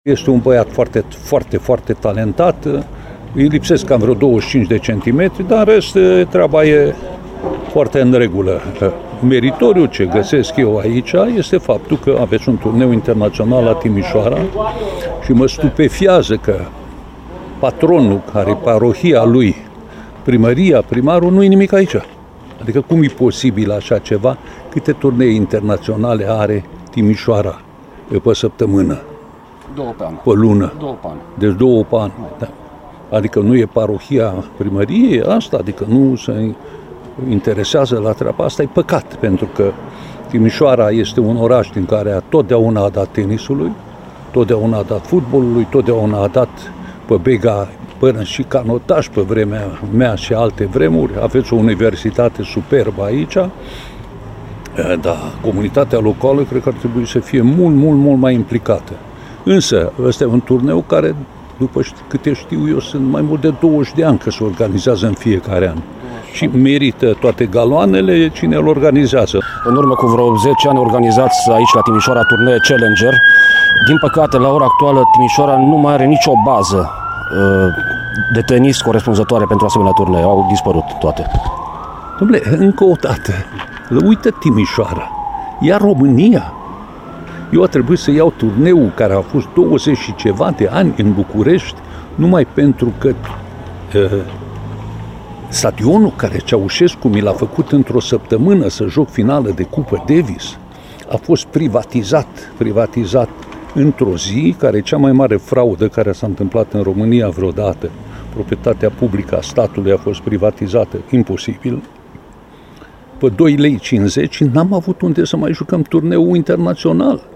Este un băiat foarte, foarte, foarte talentat, îi lipsesc cam vreo 25 de centimetri, dar în rest treaba e foarte în regulă. Meritoriu ce găsesc eu aici este faptul că aveți un turneu internațional la Timișoara și mă stupefiază că patronul, care parohia lui, primăria, primarul, nu e nimic aici. Adică cum e posibil așa ceva? Câte turnee internaționale are Timișoara pe săptămână? 2 pe an. Pe lună. 2 pe an. Deci 2 pe an. Da. Adică nu e parohia primăriei asta, adică nu se interesează la treaba asta, e păcat, pentru că Timișoara este un oraș din care totdeauna a dat tenisului, totdeauna a dat fotbalului, totdeauna a dat pe bega până și canotaj pe vremea mea și alte vremuri. Aveți o universitate superbă aici, dar comunitatea locală cred că ar trebui să fie mult mai implicată. Însă, ăsta e un turneu care, după câte știu eu, sunt mai mult de 20 de ani că se organizează în fiecare an. Și merită toate galoanele cine îl organizează. În urmă cu vreo 10 ani organizați aici la Timișoara turnee Challenger. Din păcate, la ora actuală, Timișoara nu mai are nicio bază de tenis corespunzătoare pentru asemenea turnee. Au dispărut toate. Dom'le, încă o dată, uită Timișoara, ia România. Eu a trebuit să iau turneul care a fost 20 și ceva de ani în București, numai pentru că stadionul care Ceaușescu mi l-a făcut într-o săptămână să joc finală de Cupă Davis a fost privatizat într-o zi care e cea mai mare fraudă care s-a întâmplat în România vreodată. Proprietatea publică a statului a fost privatizată, imposibil. Pe 2,50 lei n-am avut unde să mai jucăm turneul internațional.